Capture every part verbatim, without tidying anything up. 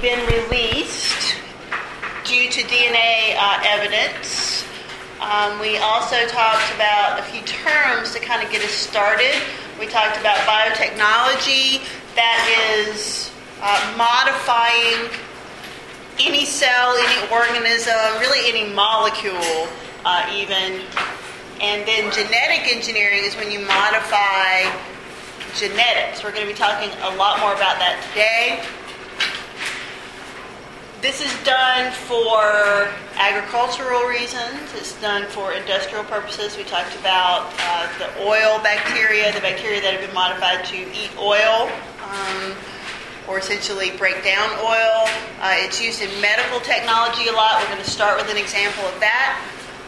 been released due to D N A uh, evidence. Um, we also talked about a few terms to kind of get us started. We talked about biotechnology, that is uh, modifying any cell, any organism, really any molecule uh, even. And then genetic engineering is when you modify genetics. We're going to be talking a lot more about that today. This is done for agricultural reasons. It's done for industrial purposes. We talked about uh, the oil bacteria, the bacteria that have been modified to eat oil um, or essentially break down oil. Uh, it's used in medical technology a lot. We're going to start with an example of that.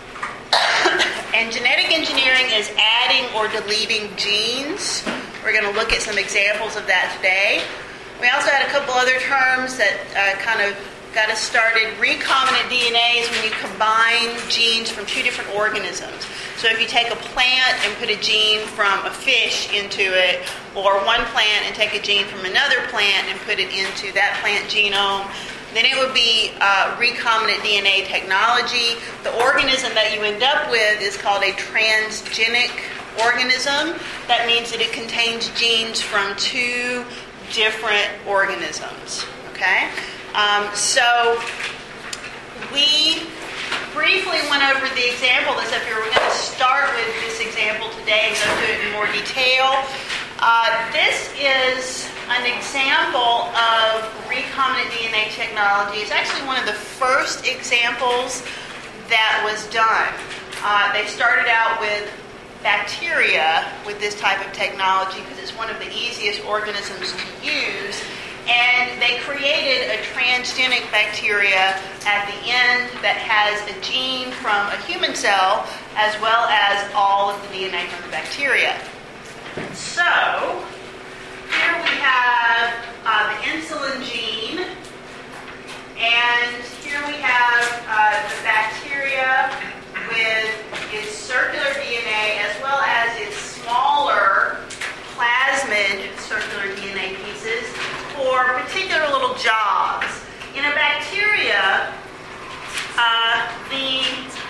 And genetic engineering is adding or deleting genes. We're going to look at some examples of that today. We also had a couple other terms that uh, kind of got us started. Recombinant D N A is when you combine genes from two different organisms. So if you take a plant and put a gene from a fish into it, or one plant and take a gene from another plant and put it into that plant genome, then it would be uh, recombinant D N A technology. The organism that you end up with is called a transgenic organism. That means that it contains genes from two different organisms. Okay? Um, so we briefly went over the example that's up here. We're going to start with this example today and go through it in more detail. Uh, this is an example of recombinant D N A technology. It's actually one of the first examples that was done. Uh, they started out with bacteria with this type of technology because it's one of the easiest organisms to use. And they created a transgenic bacteria at the end that has a gene from a human cell as well as all of the D N A from the bacteria. So, here we have uh, the insulin gene, and here we have uh, the bacteria with its circular D N A as well as its smaller plasmid circular D N A pieces for particular little jobs. In a bacteria, uh, the,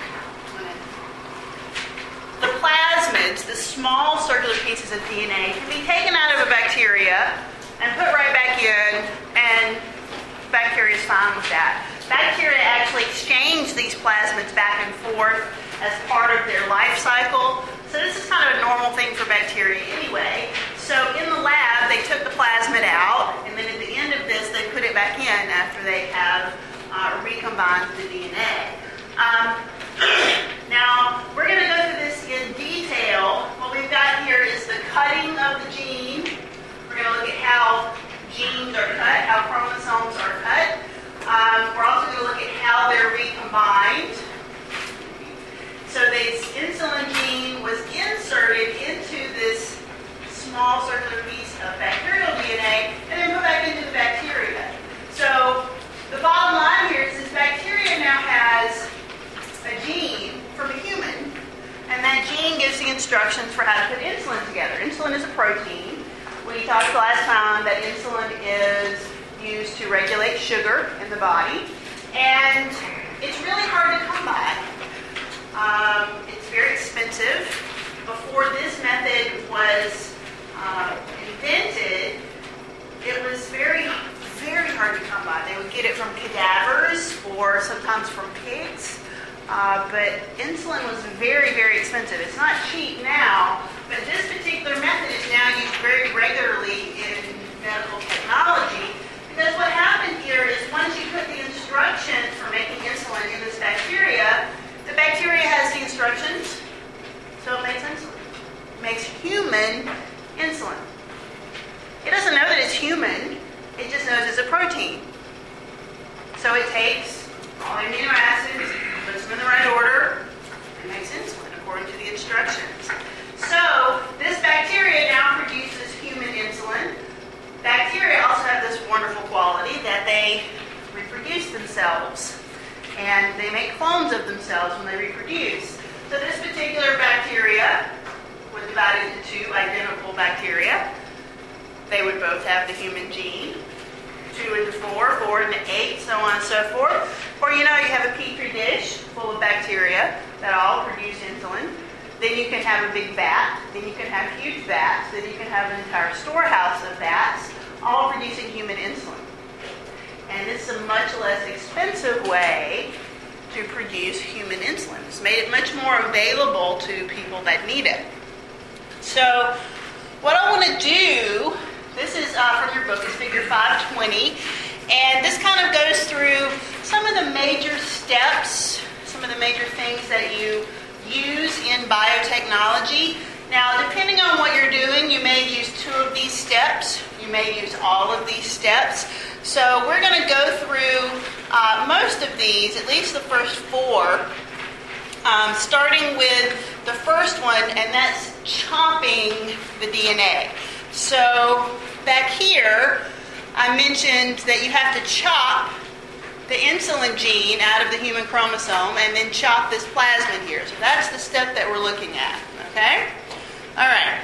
the plasmids, the small circular pieces of D N A, can be taken out of a bacteria and put right back in, and bacteria is fine with that. Bacteria actually exchange these plasmids back and forth as part of their life cycle. So this is kind of a normal thing for bacteria anyway. So in the lab, they took the plasmid out, and then at the end of this, they put it back in after they have uh, recombined the D N A. Um, now, we're going to go through this in detail. What we've got here is the cutting of the gene. We're going to look at how genes are cut, how chromosomes are cut. Um, we're also going to look at how they're recombined. So this insulin gene was inserted into this small circular piece of bacterial D N A and then put back into the bacteria. So the bottom line here is this bacteria now has a gene from a human, and that gene gives the instructions for how to put insulin together. Insulin is a protein. We talked last time that insulin is used to regulate sugar in the body, and it's really hard to come by. Um, it's very expensive. Before this method was uh, invented, it was very, very hard to come by. They would get it from cadavers or sometimes from pigs. Uh, but insulin was very, very expensive. It's not cheap now, but this particular method is now used very regularly in medical technology. Because what happened here is once you put the instructions for making insulin in this bacteria, the bacteria has the instructions, so it makes insulin. It makes human insulin. It doesn't know that it's human. It just knows it's a protein. So it takes all the amino acids, puts them in the right order, and makes insulin according to the instructions. So this bacteria now produces human insulin. Bacteria also have this wonderful quality that they reproduce themselves. And they make clones of themselves when they reproduce. So this particular bacteria was divided into two identical bacteria. They would both have the human gene. two into four, four into eight, so on and so forth. Or you know, you have a petri dish full of bacteria that all produce insulin. Then you can have a big vat. Then you can have huge vats. Then you can have an entire storehouse of vats, all producing human insulin. And this is a much less expensive way to produce human insulin. It's made it much more available to people that need it. So what I want to do, this is uh, from your book, it's figure five twenty, and this kind of goes through some of the major steps, some of the major things that you use in biotechnology. Now, depending on what you're doing, you may use two of these steps, you may use all of these steps. So we're going to go through uh, most of these, at least the first four, um, starting with the first one, and that's chopping the D N A. So back here, I mentioned that you have to chop the insulin gene out of the human chromosome and then chop this plasmid here. So that's the step that we're looking at, okay? All right.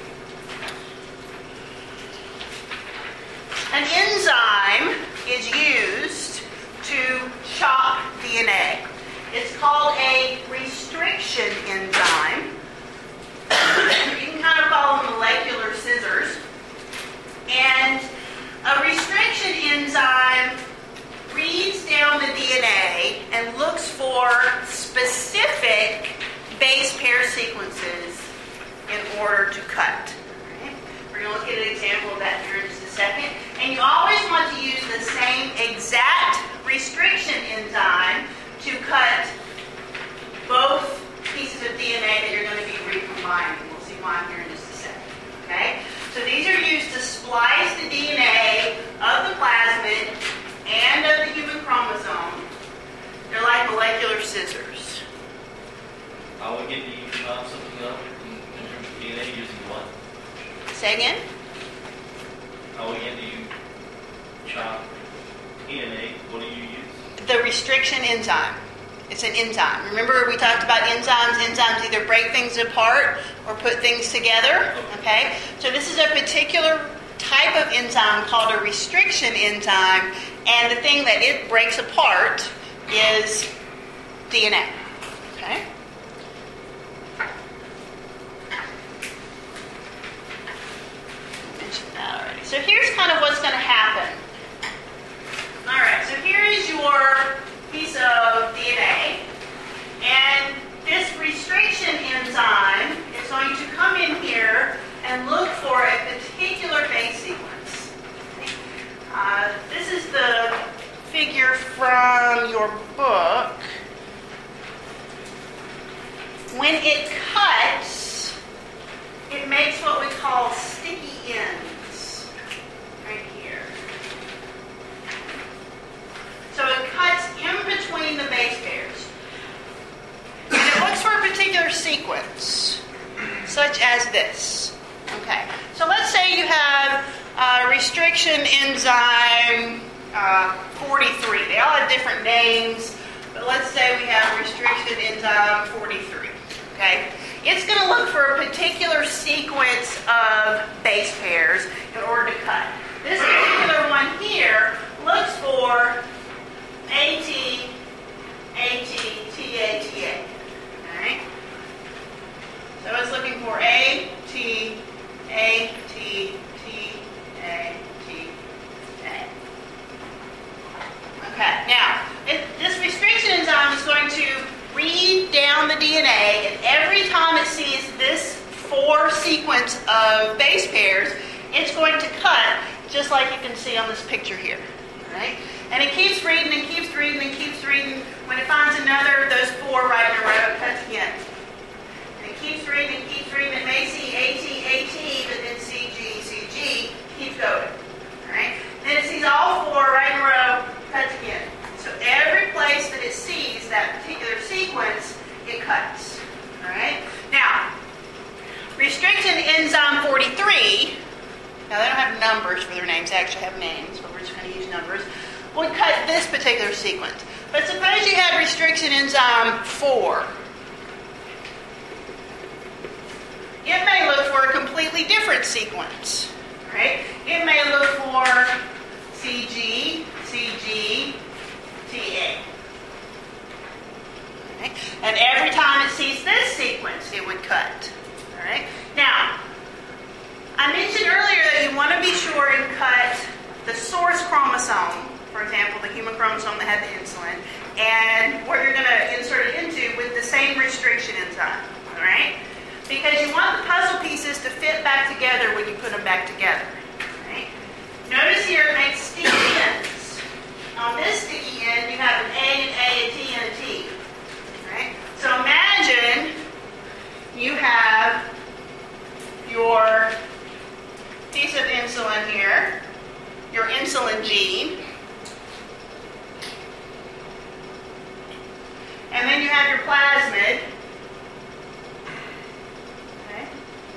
An enzyme is used to chop D N A. It's called a restriction enzyme. You can kind of call them molecular scissors. And a restriction enzyme reads down the D N A and looks for specific base pair sequences in order to cut. Okay? We're going to look at an example of that here in just a second. And you always want to use the same exact restriction enzyme to cut both pieces of D N A that you're going to be recombining. We'll see why here in just a second. Okay? So these are used to splice the D N A of the plasmid and of the human chromosome. They're like molecular scissors. How would get you chop something up in terms of D N A using what? Say again? How again do you chop D N A? What do you use? The restriction enzyme. It's an enzyme. Remember we talked about enzymes. Enzymes either break things apart or put things together. Okay? So this is a particular type of enzyme called a restriction enzyme, and the thing that it breaks apart is D N A. Okay? I mentioned that already. So here's kind of what's going to happen. All right, so here is your piece of D N A, and this restriction enzyme is going to come in here and look for a particular base sequence. Uh, this is the figure from your book. When it cuts, it makes what we call sticky ends right here. So it cuts in between the base pairs. And it looks for a particular sequence, such as this. Okay, so let's say you have uh, restriction enzyme uh, forty-three. They all have different names, but let's say we have restriction enzyme forty-three. Okay, it's going to look for a particular sequence of base pairs in order to cut. This particular one here looks for A T, A T, T A, T A. Okay? So it's looking for A, T, A, T, T, A, T, A. Okay, now, it, this restriction enzyme is going to read down the D N A, and every time it sees this four sequence of base pairs, it's going to cut, just like you can see on this picture here. All right? And it keeps reading and keeps reading and keeps reading. When it finds another of those four right in a row, it cuts again. And it keeps reading and keeps reading. It may see A T, A T, but then C G, C G, keeps going. All right? Then it sees all four right in a row, cuts again. So every place that it sees that particular sequence, it cuts. All right? Now, restriction enzyme forty-three, now they don't have numbers for their names, they actually have names, but we're just going to use numbers, would cut this particular sequence. But suppose you had restriction enzyme four. It may look for a completely different sequence. Right? It may look for C G, C G, T A. Okay. And every time it sees this sequence, it would cut. All right. Now, I mentioned earlier that you want to be sure and cut the source chromosome, for example, the human chromosome that had the insulin, and what you're going to insert it into with the same restriction enzyme. All right. Because you want the puzzle pieces to fit back together when you put them back together. All right. Notice here it makes sticky ends. On this sticky end, you have an A, an A, a T, and a T. Right? So imagine you have your piece of insulin here, your insulin gene, and then you have your plasmid. Okay?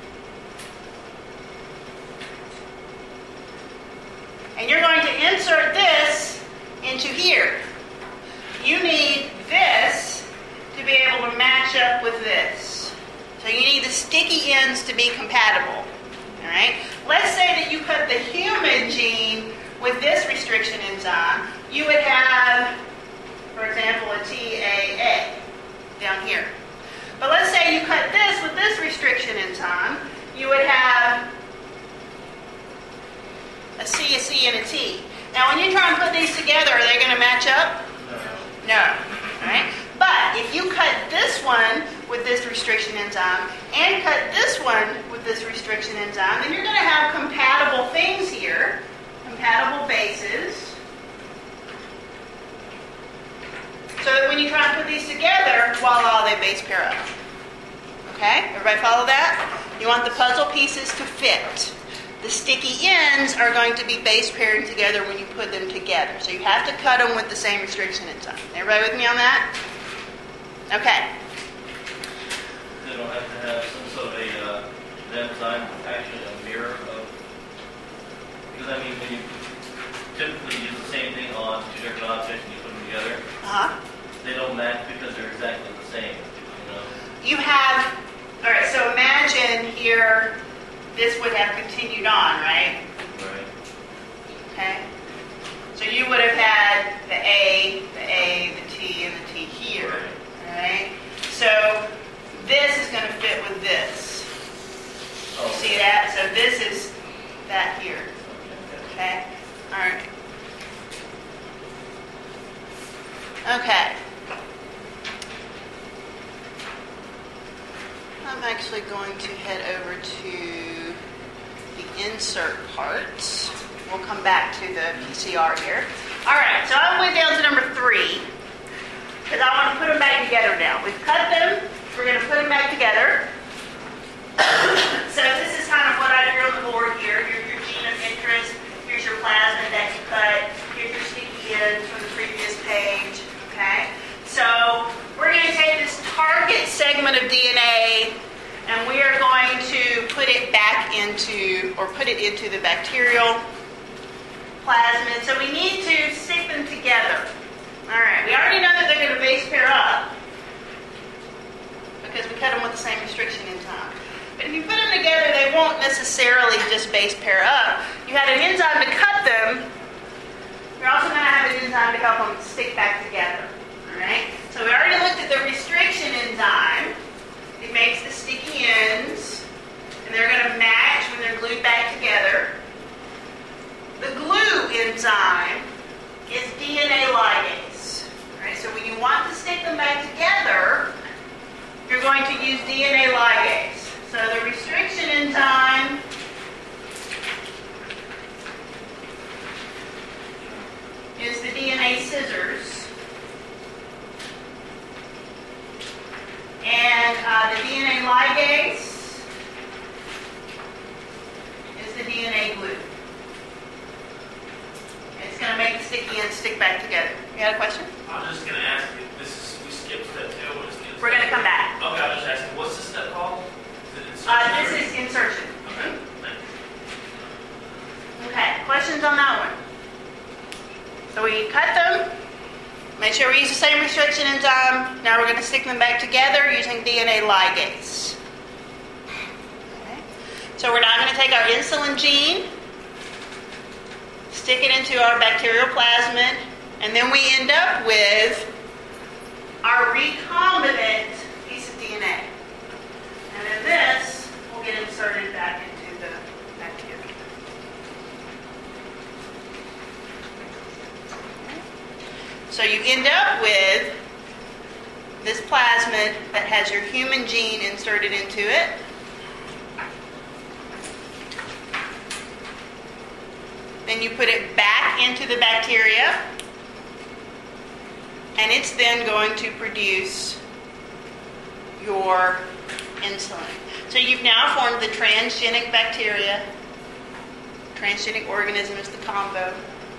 And you're going to insert this into here. You need this to be able to match up with this. So you need the sticky ends to be compatible. All right? Let's say that you cut the human gene with this restriction enzyme. You would have, for example, a T A A down here. But let's say you cut this with this restriction enzyme. You would have a C, a C, and a T. Now, when you try and put these together, are they going to match up? No. No. All right? But if you cut this one with this restriction enzyme and cut this one with this restriction enzyme, then you're going to have compatible things here, compatible bases, so that when you try and put these together, voila, they base pair up. Okay? Everybody follow that? You want the puzzle pieces to fit. The sticky ends are going to be base paired together when you put them together. So you have to cut them with the same restriction enzyme. Everybody with me on that? Okay. They don't have to have some sort of a uh, enzyme, actually a mirror of. Because I mean, when you typically use the same thing on two different objects and you put them together, Uh-huh. they don't match because they're exactly the same. You know. You have, all right, so imagine here, this would have continued on, right? Right. Okay. So you would have had the A, the A, the T, and the T here. Right. All right? So this is going to fit with this. Oh. You see that? So this is that here. Okay. Okay? All right. Okay. I'm actually going to head over to the insert part. We'll come back to the P C R here. All right, so I went down to number three because I want to put them back together now. We've cut them. We're going to put them back together. So this is kind of what I drew on the board here. Here's your gene of interest. Here's your plasmid that you cut. Here's your sticky ends from the previous page. Okay? So we're going to take this target segment of D N A and we are going to put it back into, or put it into the bacterial plasmid. So we need to stick them together. All right, we already know that they're going to base pair up because we cut them with the same restriction enzyme. But if you put them together, they won't necessarily just base pair up. You had an enzyme to cut them. You're also going to have an enzyme to help them stick back together. All right? So we already looked at the restriction enzyme. It makes the sticky ends, and they're going to match when they're glued back together. The glue enzyme is D N A ligase. All right? So when you want to stick them back together, you're going to use D N A ligase. So the restriction enzyme is the D N A scissors. And uh, the D N A ligase is the D N A glue. It's going to make the sticky ends stick back together. You got a question? I was just going to ask you, this is, we skipped step two. What is the We're going to come back. Okay, I was just asking, what's this step called? Is it insertion? Uh, this is insertion. Okay, thank you. Okay, questions on that one? So we cut them. Make sure we use the same restriction enzyme. Now we're going to stick them back together using D N A ligase. Okay. So we're now going to take our insulin gene, stick it into our bacterial plasmid, and then we end up with our recombinant piece of D N A. And then this will get inserted back into the bacteria. So you end up with this plasmid that has your human gene inserted into it. Then you put it back into the bacteria, and it's then going to produce your insulin. So you've now formed the transgenic bacteria. Transgenic organism is the combo.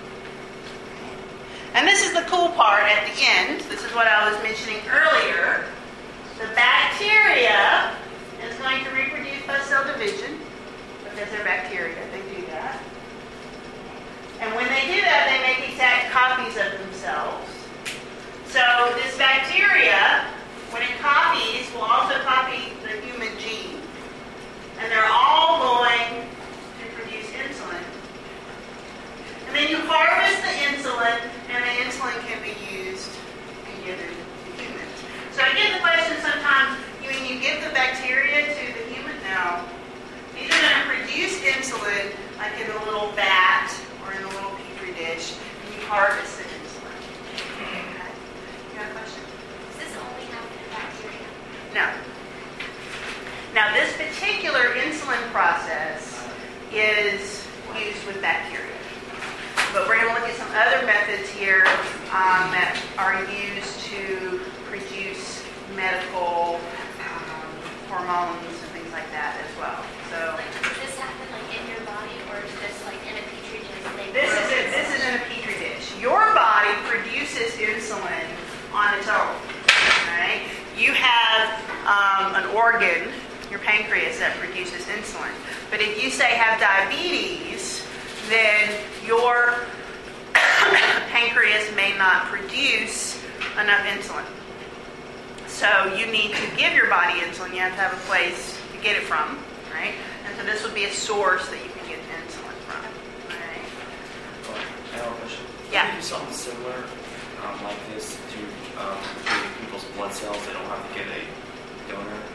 And this is the cool part at the end. This is what I was mentioning earlier. The bacteria is going to reproduce by cell division because they're bacteria. They do that. And when they do that, they make exact copies of themselves. So this bacteria, when it copies, will also copy the human gene. And they're all going to produce insulin. And then you harvest the insulin, and the insulin can be used and given to humans. So I get the question sometimes, you mean you give the bacteria to the human? No. These are going to produce insulin like in a little vat or in a little petri dish, and you harvest the insulin. Okay. You got a question? Does this only happen in bacteria? No. Now this particular insulin process is used with bacteria. But we're going to look at some other methods here um, that are used to produce medical um, hormones and things like that as well. So Like, does this happen like in your body, or is this like in a petri dish? They this is grow it. This is in a petri dish. Your body produces insulin on its own. Right? You have um, an organ, your pancreas, that produces insulin. But if you say have diabetes, then your pancreas may not produce enough insulin. So you need to give your body insulin. You have to have a place to get it from, right? And so this would be a source that you can get insulin from, right? Oh, I have a question. Yeah. Can you do something similar um, like this to um, giving people's blood cells? They don't have to get a donor.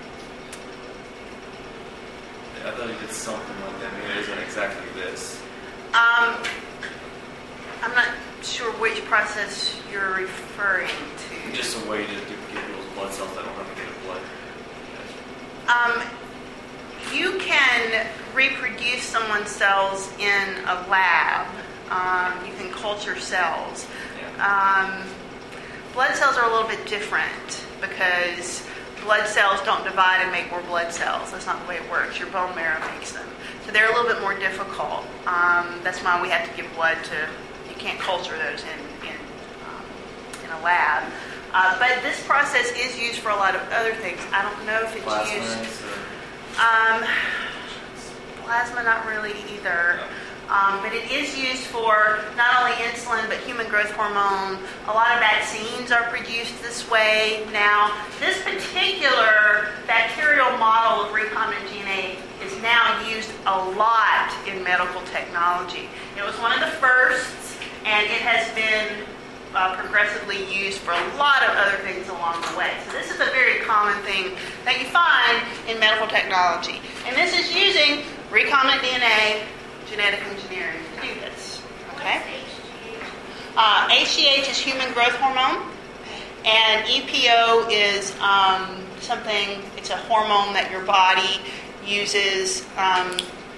I thought you did something like that. Maybe it isn't exactly this. Um, I'm not sure which process you're referring to. Just a way to do, give people's blood cells that don't have to get a blood. Um, you can reproduce someone's cells in a lab. Um, you can culture cells. Yeah. Um, blood cells are a little bit different because blood cells don't divide and make more blood cells. That's not the way it works. Your bone marrow makes them. So they're a little bit more difficult. Um, that's why we have to give blood to, you can't culture those in, in, um, in a lab. Uh, but this process is used for a lot of other things. I don't know if it's Plasma used. or Um, plasma, not really either. Um, but it is used for not only insulin, but human growth hormone. A lot of vaccines are produced this way now. This particular bacterial model of recombinant D N A is now used a lot in medical technology. It was one of the firsts, and it has been uh, progressively used for a lot of other things along the way. So this is a very common thing that you find in medical technology. And this is using recombinant D N A genetic engineering to do this. Okay? Uh, H G H is human growth hormone, and E P O is um, something, it's a hormone that your body uses um,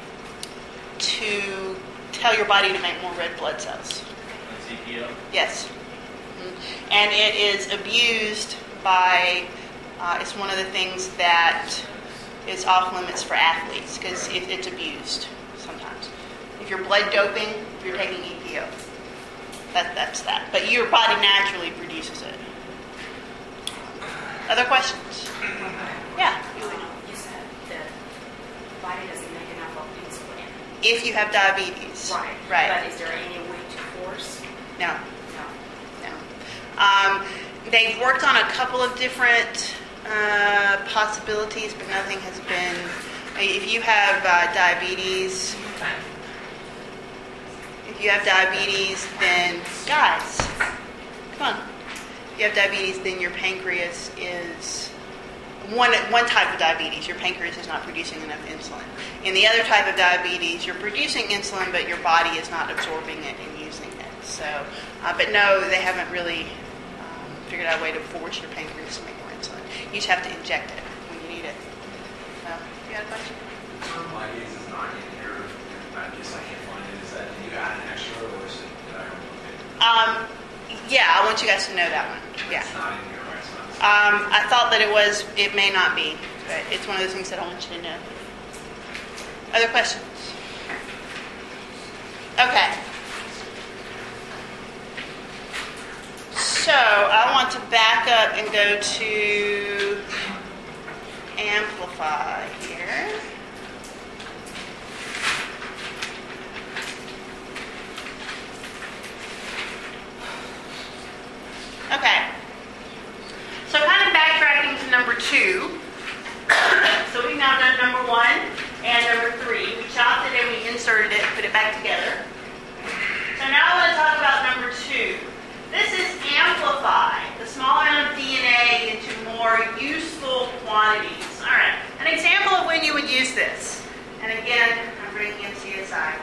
to tell your body to make more red blood cells. That's E P O. Yes. Mhm. And it is abused by, uh, it's one of the things that is off limits for athletes because it, it's abused sometimes. If you're blood doping, you're taking E P O. That, that's that. But your body naturally produces it. Other questions? Yeah. You said the body doesn't make enough of insulin. If you have diabetes. Right. Right. But is there any way to force? No. No. No. Um, they've worked on a couple of different uh, possibilities, but nothing has been. If you have uh, diabetes, if If you have diabetes, then, guys, come on. If you have diabetes, then your pancreas is, one, one type of diabetes, your pancreas is not producing enough insulin. In the other type of diabetes, you're producing insulin, but your body is not absorbing it and using it. So, uh, but no, they haven't really um, figured out a way to force your pancreas to make more insulin. You just have to inject it when you need it. So, you got a question? The term ligase is not in here. I guess I can't find it. Is that, did you add an extra or is it, did I remove it? Um, yeah, I want you guys to know that one. Yeah. It's not in here, right? It's not. Um, I thought that it was, it may not be, but it's one of those things that I want you to know. Other questions? Okay. So I want to back up and go to Amplify here. Okay. So kind of backtracking to number two. So we've now done number one and number three. We chopped it and we inserted it, put it back together. So now I want to talk about number two. This is amplify the small amount of D N A into more useful quantities. All right. An example of when you would use this. And again, I'm bringing in C S I.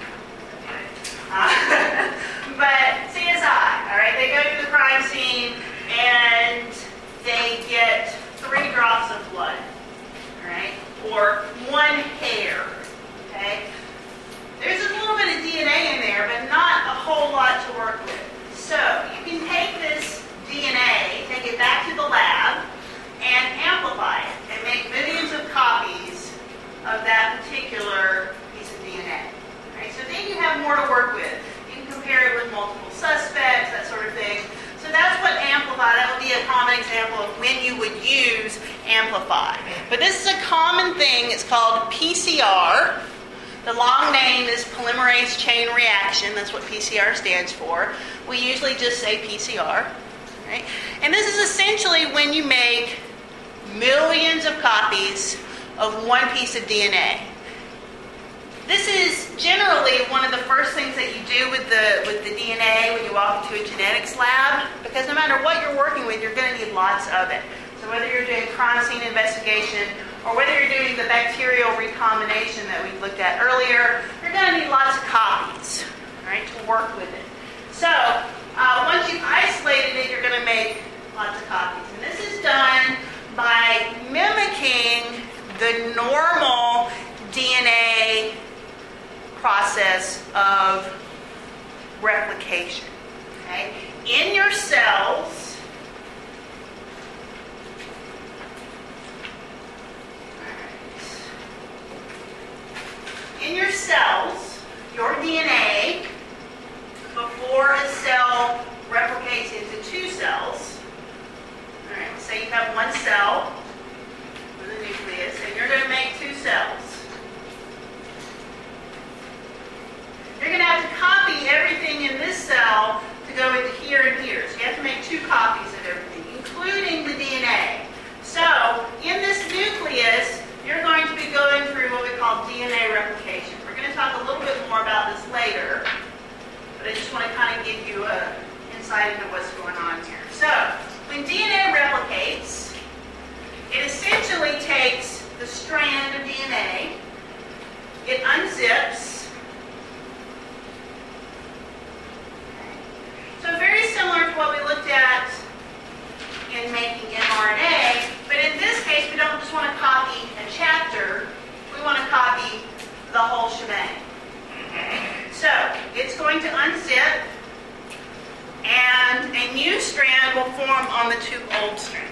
Uh, but C S I, all right, they go to the crime scene and they get three drops of blood, all right, or one hair, okay? There's a little bit of D N A in there, but not a whole lot to work with. So you can take this D N A, take it back to the lab, and amplify it, and make millions of copies of that particular piece of D N A. Right? So then you have more to work with. You can compare it with multiple suspects, that sort of thing. So that's what amplify, that would be a common example of when you would use amplify. But this is a common thing, it's called P C R. The long name is polymerase chain reaction, that's what P C R stands for. We usually just say P C R. Right? And this is essentially when you make millions of copies of one piece of D N A. This is generally one of the first things that you do with the with the D N A when you walk into a genetics lab, because no matter what you're working with, you're going to need lots of it. So whether you're doing crime scene investigation or whether you're doing the bacterial recombination that we looked at earlier, you're going to need lots of copies, right, to work with it. So uh, once you've isolated it, you're going to make lots of copies. And this is done by mimicking the normal D N A process of replication. Okay? In your cells, in your cells, your D N A, before a cell replicates into two cells, all right, let's say you have one cell with a nucleus, and you're going to make two cells. You're going to have to copy everything in this cell to go into here and here. So you have to make two copies of everything, including the D N A. So in this nucleus, you're going to be going through what we call D N A replication. We're going to talk a little bit more about this later, but I just want to kind of give you an insight into what's going on here. So when D N A replicates, it essentially takes the strand of D N A, it unzips. So very similar to what we looked at in making mRNA, but in this case, we don't just want to copy a chapter, we want to copy the whole shebang. Okay? So it's going to unzip, and a new strand will form on the two old strands.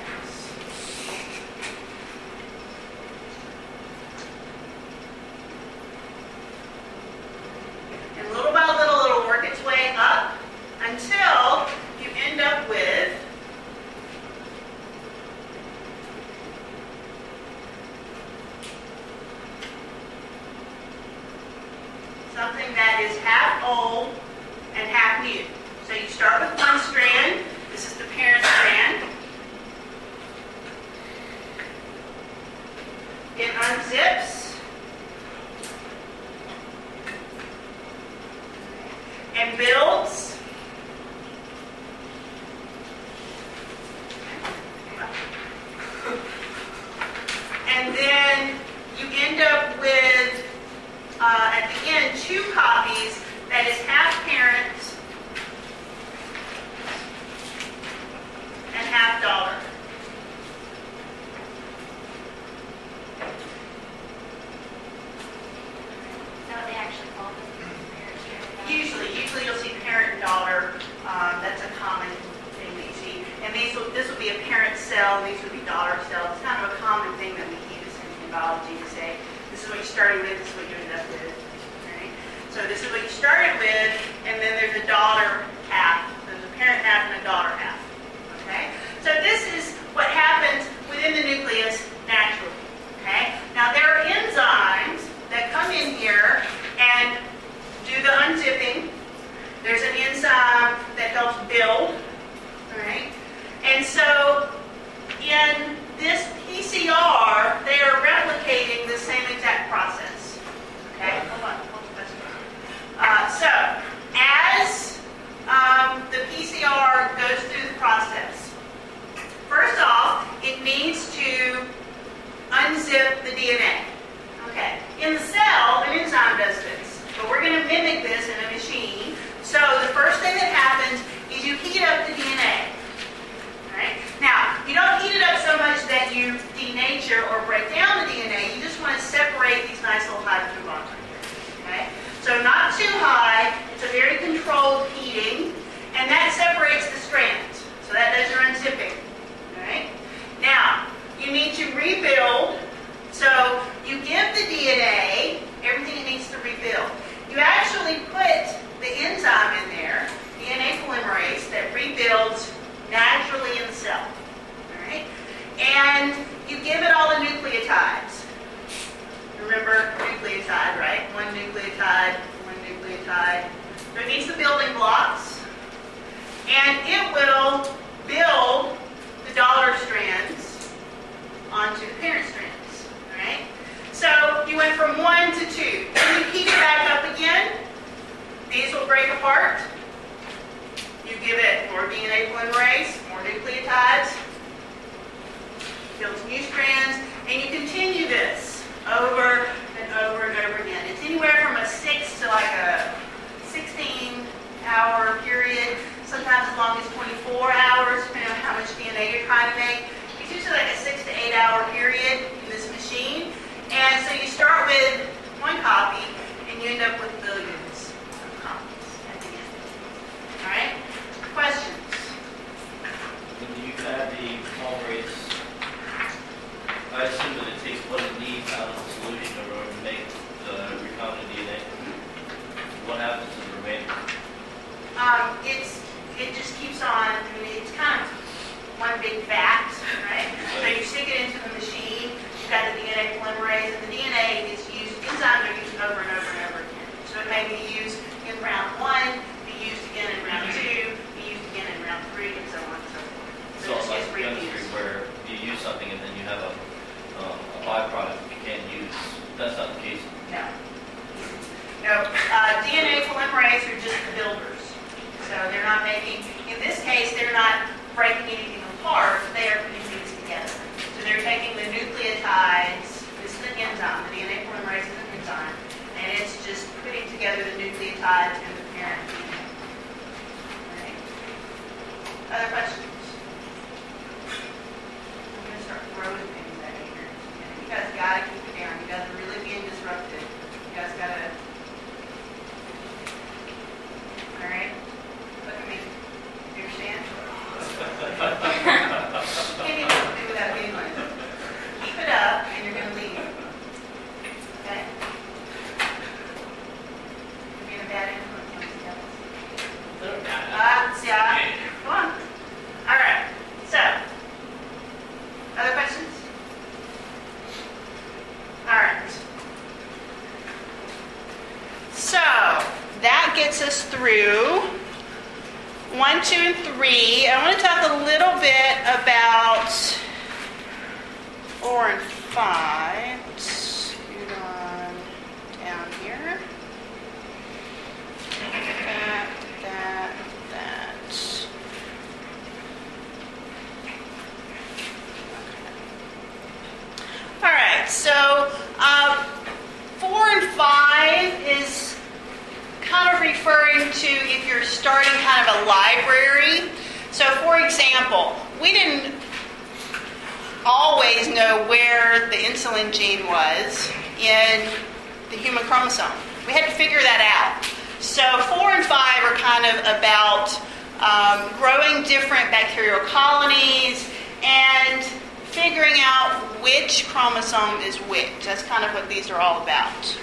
cell, and these would be daughter cells. It's kind of a common thing that we use in, in biology to say, this is what you started with, this is what you ended up with. Right? So this is what you started with, and then there's a daughter half. There's a parent half and a daughter half. Okay? So this is what happens within the nucleus naturally. Okay? Now there are enzymes that come in here and do the unzipping. There's an enzyme that helps build. Right? And so in this P C R, they are replicating the same exact process. Okay? Hold on. Uh, so as um, the P C R goes through the process, first off, it needs to unzip the D N A. Okay. In the cell, an enzyme does this, but we're going to mimic this in a machine. So the first thing that happens is you heat up the D N A. Right? Now, you don't heat it up so much that you denature or break down the D N A. You just want to separate these nice little hydrogen bonds right here. Okay? So not too high. It's a very controlled heating, and that separates the strands. So that does your unzipping. Right? Now, you need to rebuild. So you give the D N A everything it needs to rebuild. You actually put the enzyme in there, D N A polymerase, that rebuilds naturally in the cell. All right? And you give it all the nucleotides. Remember nucleotide, right? One nucleotide, one nucleotide. So it needs the building blocks. And it will build the daughter strands onto the parent strands. All right? So you went from one to two. Then you heat it back up again. These will break apart. You give it more D N A polymerase, more nucleotides, builds new strands, and you continue this over and over and over again. It's anywhere from a six to like a sixteen hour period, sometimes as long as twenty-four hours, depending on how much D N A you're trying to make. It's usually like a six to eight hour period in this machine. And so you start with one copy, and you end up with billions of copies at the end. All right? Questions? When you add the polymerase, I assume that it takes what it needs out of the solution in order to make the recombinant D N A. What happens to the remainder? Um, it's it just keeps on. I mean, it's kind of one big vat, right? So you stick it into the machine. You've got the D N A polymerase, and the D N A is used. Enzymes are used over and over and over again. So it may be used in round one, be used again in round two, be used again in round three, and so on and so forth. So it's like chemistry where you use something and then you have a, um, a byproduct you can't use. That's not the case. No. No. Uh, D N A polymerase are just the builders. So they're not making, in this case, they're not breaking anything apart. They are putting things together. So they're taking the nucleotides. This is an enzyme. The D N A polymerase is an enzyme. And it's just putting together the nucleotides and the parent D N A. Right. Other questions? I'm going to start throwing things at you here. You guys got to keep it down. You guys are really being disrupted. You guys got to... All right? Look at me. Do you understand? Can't even do without being like that. Keep it up, and you're going to leave. Okay? You're being a bad influence on somebody else. Uh, yeah. Go on. All right. So, other questions? All right. So, that gets us through one, two, and three. I want to talk a little bit about four and five. Let's scoot on down here. That, that, that. Okay. All right, so uh, four and five is kind of referring to if you're starting kind of a library. So, for example, we didn't always know where the insulin gene was in the human chromosome. We had to figure that out. So, four and five are kind of about um, growing different bacterial colonies and figuring out which chromosome is which. That's kind of what these are all about.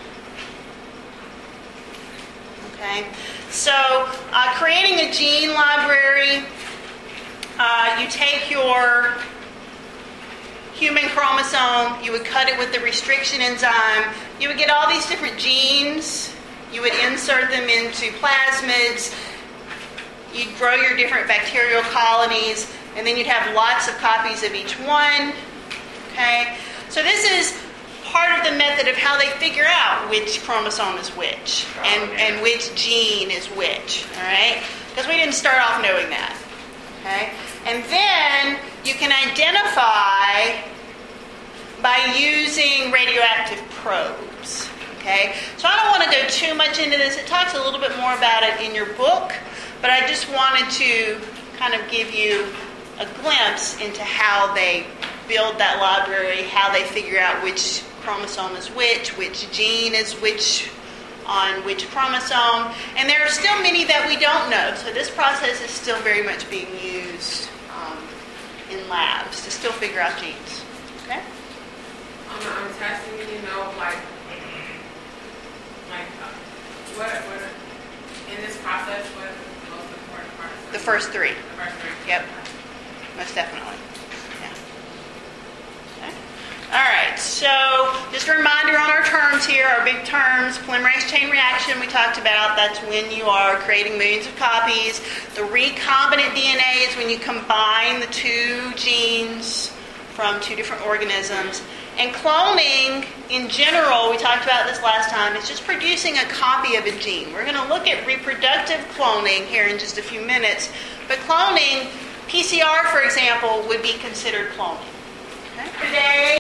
Okay, so uh, creating a gene library, uh, you take your human chromosome, you would cut it with the restriction enzyme, you would get all these different genes, you would insert them into plasmids, you'd grow your different bacterial colonies, and then you'd have lots of copies of each one. Okay, so this is part of the method of how they figure out which chromosome is which and, and which gene is which, all right? Because we didn't start off knowing that, okay? And then you can identify by using radioactive probes, okay? So I don't want to go too much into this. It talks a little bit more about it in your book, but I just wanted to kind of give you a glimpse into how they build that library, how they figure out which chromosome is which, which gene is which on which chromosome, and there are still many that we don't know. So this process is still very much being used um, in labs to still figure out genes. Okay? On the um, testing, you know, like, like uh, what, what, in this process, what is the most important part? The first three. The first three. Yep. Most definitely. Yeah. Okay. All right. So just a reminder on our terms here, our big terms, polymerase chain reaction we talked about. That's when you are creating millions of copies. The recombinant D N A is when you combine the two genes from two different organisms. And cloning, in general, we talked about this last time, is just producing a copy of a gene. We're going to look at reproductive cloning here in just a few minutes. But cloning, P C R, for example, would be considered cloning. Okay? Today,